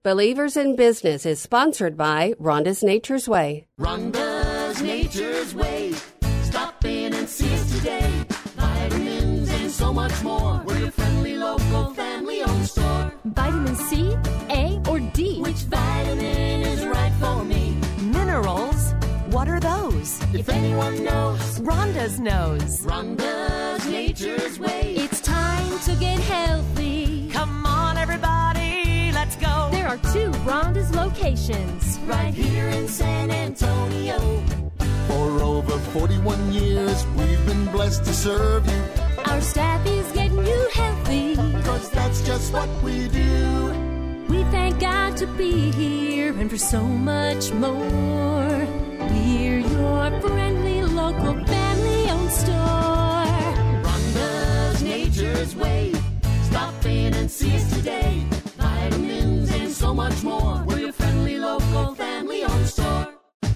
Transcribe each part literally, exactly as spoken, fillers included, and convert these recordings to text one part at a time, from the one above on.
Believers in Business is sponsored by Rhonda's Nature's Way. Rhonda's Nature's Way. Stop in and see us today. Vitamins and so much more. We're your friendly local family-owned store. Vitamin C, A, or D? Which vitamin is right for me? Minerals? What are those? If anyone knows, Rhonda's knows. Rhonda's Nature's Way. It's time to get healthy. Come on, everybody, let's go. There are two Rhonda's locations. Right here in San Antonio. For over forty-one years, we've been blessed to serve you. Our staff is getting you healthy. Cause that's just what we do. We thank God to be here and for so much more. We're your friendly local family-owned store. Rhonda's Nature's Way. Stop in and see us today. Vitamins and so much more. We're your friendly local family-owned store.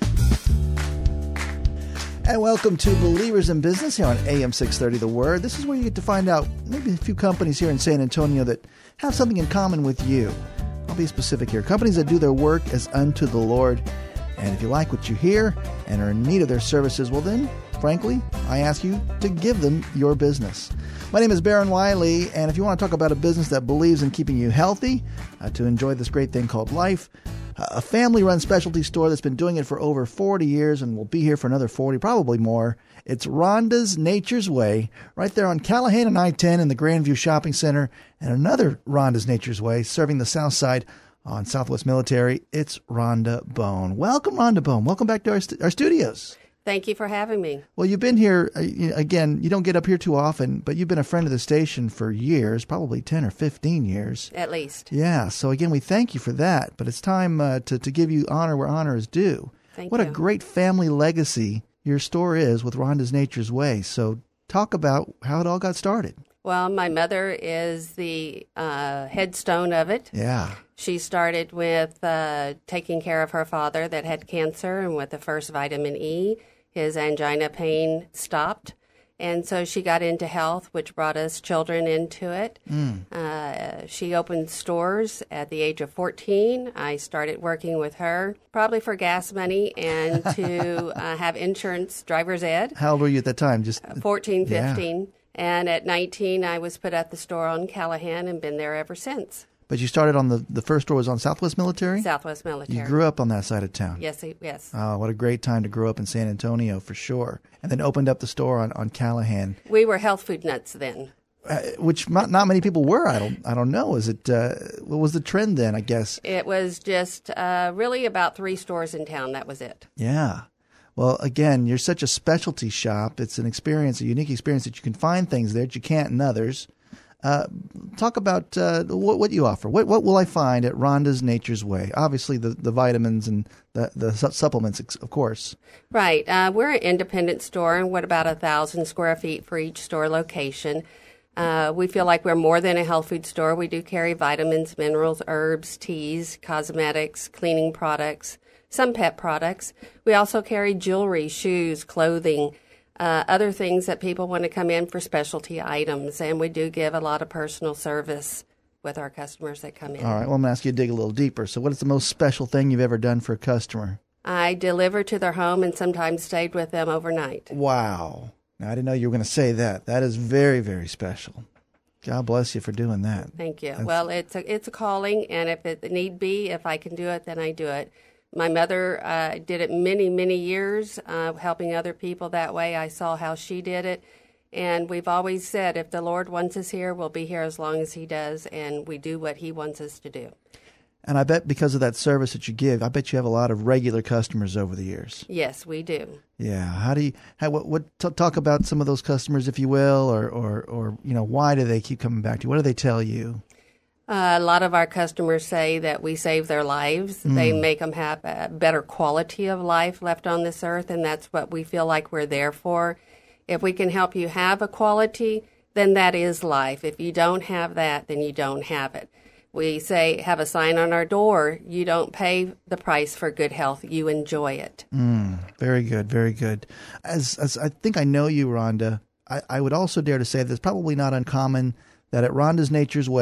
And welcome to Believers in Business here on A M six thirty The Word. This is where you get to find out maybe a few companies here in San Antonio that have something in common with you. I'll be specific here. Companies that do their work as unto the Lord. And if you like what you hear and are in need of their services, well then, frankly, I ask you to give them your business. My name is Baron Wiley, and if you want to talk about a business that believes in keeping you healthy, uh, to enjoy this great thing called life, uh, a family-run specialty store that's been doing it for over forty years and will be here for another forty, probably more, it's Rhonda's Nature's Way, right there on Callahan and I ten in the Grandview Shopping Center, and another Rhonda's Nature's Way serving the south side on Southwest Military. It's Rhonda Bone. Welcome, Rhonda Bone. Welcome back to our, st- our studios. Thank you for having me. Well, you've been here, uh, you- again, you don't get up here too often, but you've been a friend of the station for years, probably ten or fifteen years. At least. Yeah, so again, we thank you for that, but it's time uh, to, to give you honor where honor is due. Thank what you. a great family legacy your store is with Rhonda's Nature's Way. So talk about how it all got started. Well, my mother is the uh, headstone of it. Yeah. She started with uh, taking care of her father that had cancer, and with the first vitamin E, his angina pain stopped. And so she got into health, which brought us children into it. Mm. Uh, she opened stores at the age of fourteen. I started working with her, probably for gas money and to uh, have insurance, driver's ed. How old were you at that time? Just fourteen, fifteen. Yeah. And at nineteen, I was put at the store on Callahan and been there ever since. But you started on the, the first store was on Southwest Military? Southwest Military. You grew up on that side of town. Yes, yes. Oh, what a great time to grow up in San Antonio, for sure. And then opened up the store on, on Callahan. We were health food nuts then. Uh, which not, not many people were. I don't I don't know. Is it, uh, what was the trend then, I guess? It was just uh, really about three stores in town. That was it. Yeah. Well, again, you're such a specialty shop. It's an experience, a unique experience that you can find things there that you can't in others. Uh, talk about uh, what, what you offer. What, what will I find at Rhonda's Nature's Way? Obviously, the, the vitamins and the, the su- supplements, of course. Right. Uh, we're an independent store, and what about a thousand square feet for each store location. Uh, we feel like we're more than a health food store. We do carry vitamins, minerals, herbs, teas, cosmetics, cleaning products, some pet products. We also carry jewelry, shoes, clothing, Uh, other things that people want to come in for specialty items, and we do give a lot of personal service with our customers that come in. All right, well, I'm going to ask you to dig a little deeper. So what is the most special thing you've ever done for a customer? I delivered to their home and sometimes stayed with them overnight. Wow. Now, I didn't know you were going to say that. That is very, very special. God bless you for doing that. Thank you. That's... Well, it's a, it's a calling, and if it need be, if I can do it, then I do it. My mother uh, did it many, many years, uh, helping other people that way. I saw how she did it. And we've always said, if the Lord wants us here, we'll be here as long as he does, and we do what he wants us to do. And I bet because of that service that you give, I bet you have a lot of regular customers over the years. Yes, we do. Yeah. How do you, how, what, what t- talk about some of those customers, if you will, or, or, or, you know, why do they keep coming back to you? What do they tell you? Uh, a lot of our customers say that we save their lives. Mm. They make them have a better quality of life left on this earth, and that's what we feel like we're there for. If we can help you have a quality, then that is life. If you don't have that, then you don't have it. We say, have a sign on our door, you don't pay the price for good health, you enjoy it. Mm, very good, very good. As, as I think I know you, Rhonda, I, I would also dare to say that it's probably not uncommon that at Rhonda's Nature's Way,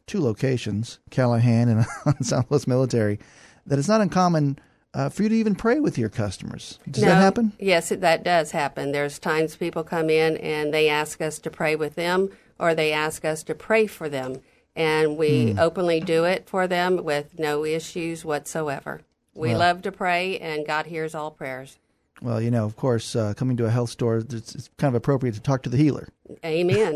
two locations, Callahan and on Southwest Military, that it's not uncommon uh, for you to even pray with your customers. Does No, that happen? Yes, it, that does happen. There's times people come in and they ask us to pray with them, or they ask us to pray for them. And we Hmm. openly do it for them with no issues whatsoever. We Well- love to pray, and God hears all prayers. Well, you know, of course, uh, coming to a health store, it's, it's kind of appropriate to talk to the healer. Amen.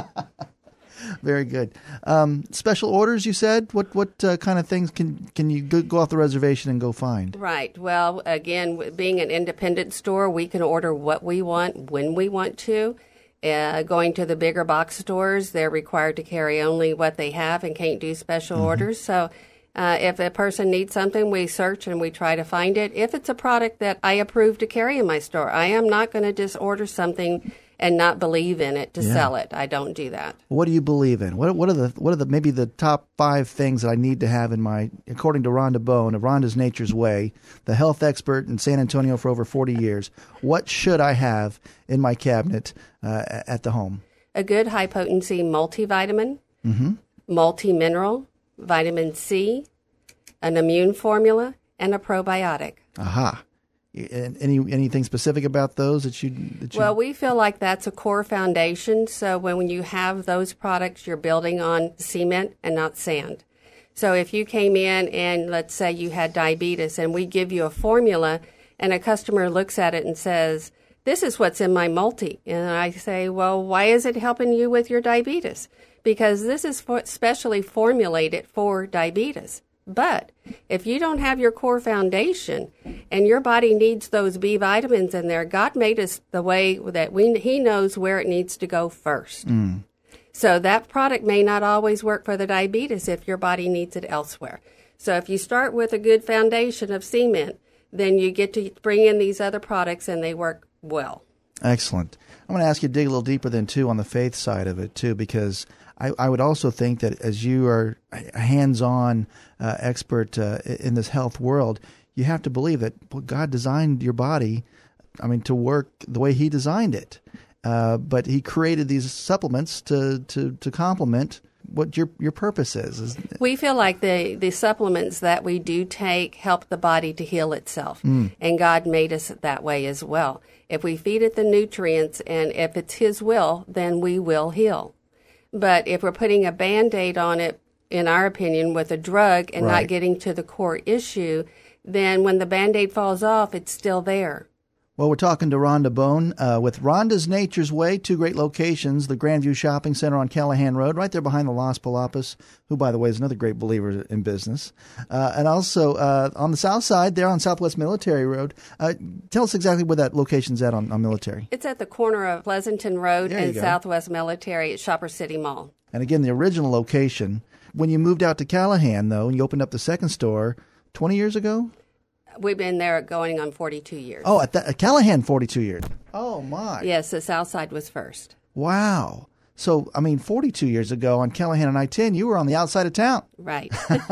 Very good. Um, special orders, you said? What what uh, kind of things can, can you go, go off the reservation and go find? Right. Well, again, w- being an independent store, we can order what we want when we want to. Uh, going to the bigger box stores, they're required to carry only what they have and can't do special Mm-hmm. orders. So uh, if a person needs something, we search and we try to find it. If it's a product that I approve to carry in my store, I am not going to just order something and not believe in it to Yeah. sell it. I don't do that. What do you believe in? What what are the what are the maybe the top five things that I need to have in my, according to Rhonda Bone of Rhonda's Nature's Way, the health expert in San Antonio for over forty years? What should I have in my cabinet uh, at the home? A good high potency multivitamin, Mm-hmm. multi mineral, vitamin C, an immune formula, and a probiotic. Aha. And any anything specific about those that you that you Well, we feel like that's a core foundation. So when you have those products, you're building on cement and not sand. So if you came in and let's say you had diabetes and we give you a formula and a customer looks at it and says, this is what's in my multi. And I say, well, why is it helping you with your diabetes? Because this is for, specially formulated for diabetes. But if you don't have your core foundation and your body needs those B vitamins in there, God made us the way that we He knows where it needs to go first. Mm. So that product may not always work for the diabetes if your body needs it elsewhere. So if you start with a good foundation of cement, then you get to bring in these other products and they work well. Excellent. I'm going to ask you to dig a little deeper then, too, on the faith side of it, too, because I, I would also think that as you are a hands-on uh, expert uh, in this health world, you have to believe that well, God designed your body, I mean, to work the way He designed it. Uh, but He created these supplements to, to, to complement what your your purpose is. is We feel like the, the supplements that we do take help the body to heal itself. Mm. And God made us that way as well. If we feed it the nutrients and if it's His will, then we will heal. But if we're putting a Band-Aid on it, in our opinion, with a drug and Right. not getting to the core issue, then when the Band-Aid falls off, it's still there. Well, we're talking to Rhonda Bone uh, with Rhonda's Nature's Way, two great locations, the Grandview Shopping Center on Callahan Road, right there behind the Los Palapas, who, by the way, is another great believer in business. Uh, and also uh, on the south side, there on Southwest Military Road. Uh, tell us exactly where that location's at on, on Military. It's at the corner of Pleasanton Road There you and go. Southwest Military at Shopper City Mall. And again, the original location. When you moved out to Callahan, though, and you opened up the second store twenty years ago? We've been there going on forty-two years. Oh, at, the, at Callahan, forty-two years. Oh, my. Yes, the South Side was first. Wow. So, I mean, forty-two years ago on Callahan and I ten, you were on the outside of town. Right.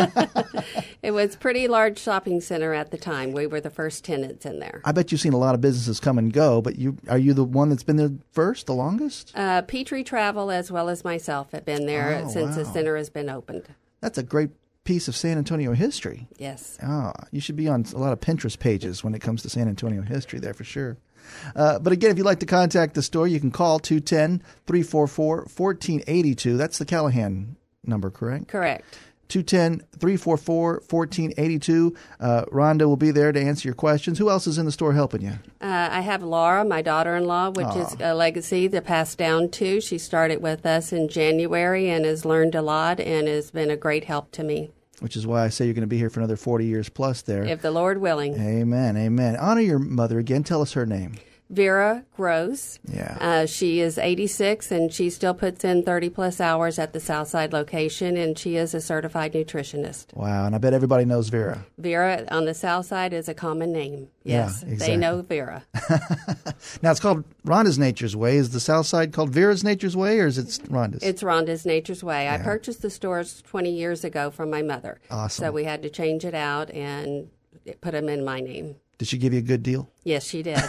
It was a pretty large shopping center at the time. We were the first tenants in there. I bet you've seen a lot of businesses come and go, but you are you the one that's been there first, the longest? Uh, Petrie Travel, as well as myself, have been there Oh, since the wow. center has been opened. That's a great piece of San Antonio history. Yes. Ah, you should be on a lot of Pinterest pages when it comes to San Antonio history there for sure. Uh, but again, if you'd like to contact the store, you can call two one zero, three four four, one four eight two. That's the Callahan number, correct? Correct. two one zero, three four four, one four eight two. Uh, Rhonda will be there to answer your questions. Who else is in the store helping you? Uh, I have Laura, my daughter-in-law, which Aw. is a legacy to pass down to. She started with us in January and has learned a lot and has been a great help to me, Which is why I say you're going to be here for another forty years plus there. if the Lord willing. Amen, amen. Honor your mother again. Tell us her name. Vera Gross. Yeah. Uh, she is eighty-six, and she still puts in thirty-plus hours at the Southside location, and she is a certified nutritionist. Wow, and I bet everybody knows Vera. Vera on the Southside is a common name. Yeah, Yes, exactly. they know Vera. Now, it's called Rhonda's Nature's Way. Is the South Side called Vera's Nature's Way, or is it Rhonda's? It's Rhonda's Nature's Way. I Yeah. purchased the stores twenty years ago from my mother. Awesome. So we had to change it out and put them in my name. Did she give you a good deal? Yes, she did.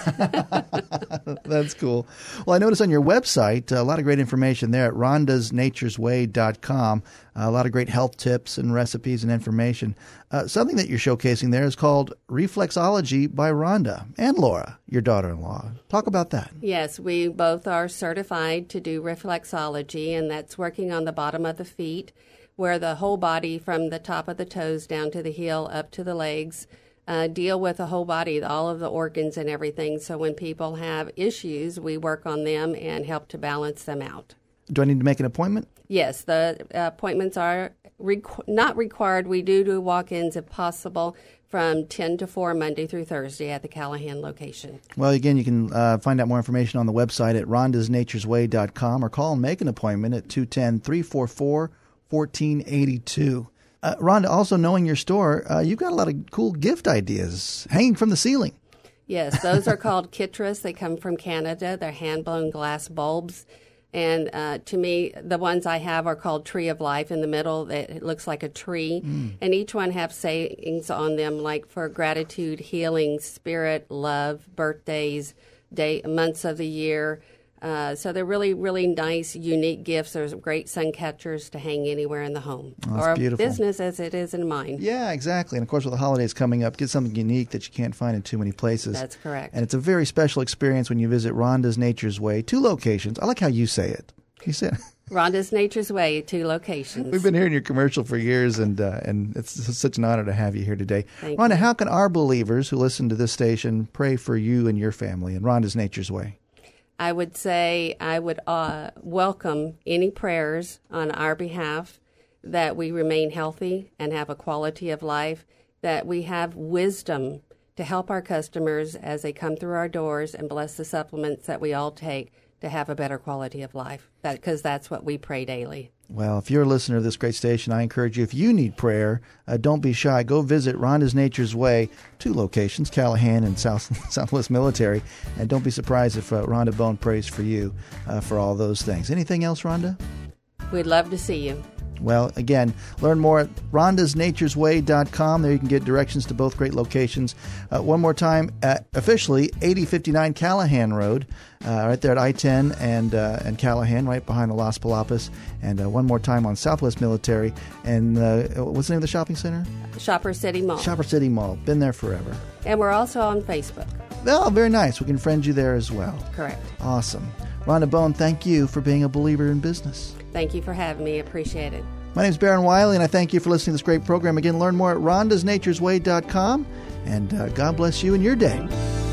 That's cool. Well, I noticed on your website uh, a lot of great information there at rhondas natures way dot com. Uh, a lot of great health tips and recipes and information. Uh, something that you're showcasing there is called Reflexology by Rhonda and Laura, your daughter-in-law. Talk about that. Yes, we both are certified to do reflexology, and that's working on the bottom of the feet, where the whole body from the top of the toes down to the heel up to the legs uh, deal with the whole body, all of the organs and everything. So when people have issues, we work on them and help to balance them out. Do I need to make an appointment? Yes, the uh, appointments are requ- not required. We do do walk-ins if possible from ten to four Monday through Thursday at the Callahan location. Well, again, you can uh, find out more information on the website at rhondas natures way dot com or call and make an appointment at two one zero, three four four, one four eight two. Uh, Rhonda, also knowing your store, uh, you've got a lot of cool gift ideas hanging from the ceiling. Yes, those are called Kitras. They come from Canada. They're hand-blown glass bulbs. And uh, to me, the ones I have are called Tree of Life in the middle. It looks like a tree. Mm. And each one have sayings on them, like for gratitude, healing, spirit, love, birthdays, day, months of the year. Uh, so they're really, really nice, unique gifts. There's great sun catchers to hang anywhere in the home. Oh, that's or beautiful. Business as it is in mine. Yeah, exactly. And, of course, with the holidays coming up, get something unique that you can't find in too many places. That's correct. And it's a very special experience when you visit Rhonda's Nature's Way. Two locations. I like how you say it. You said Rhonda's Nature's Way, two locations. We've been hearing your commercial for years, and uh, and it's such an honor to have you here today. Thank Rhonda, you. how can our believers who listen to this station pray for you and your family in Rhonda's Nature's Way? I would say I would uh, welcome any prayers on our behalf that we remain healthy and have a quality of life, that we have wisdom to help our customers as they come through our doors and bless the supplements that we all take to have a better quality of life, because that, that's what we pray daily. Well, if you're a listener to this great station, I encourage you, if you need prayer, uh, don't be shy. Go visit Rhonda's Nature's Way, two locations, Callahan and South Southwest Military. And don't be surprised if uh, Rhonda Bone prays for you uh, for all those things. Anything else, Rhonda? We'd love to see you. Well, again, learn more at rhondas natures way dot com. There you can get directions to both great locations. Uh, one more time, uh, officially, eighty fifty-nine Callahan Road, uh, right there at I ten and uh, and Callahan, right behind the Las Palapas. And uh, one more time on Southwest Military. And uh, what's the name of the shopping center? Shopper City Mall. Shopper City Mall. Been there forever. And we're also on Facebook. Oh, very nice. We can friend you there as well. Correct. Awesome. Rhonda Bone, thank you for being a believer in business. Thank you for having me. Appreciate it. My name is Baron Wiley, and I thank you for listening to this great program. Again, learn more at rhondas natures way dot com, and uh, God bless you in your day.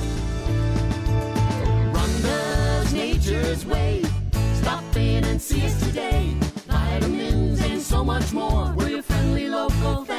Rhonda's Nature's Way. Stop in and see us today. Vitamins and so much more. We're your friendly local family.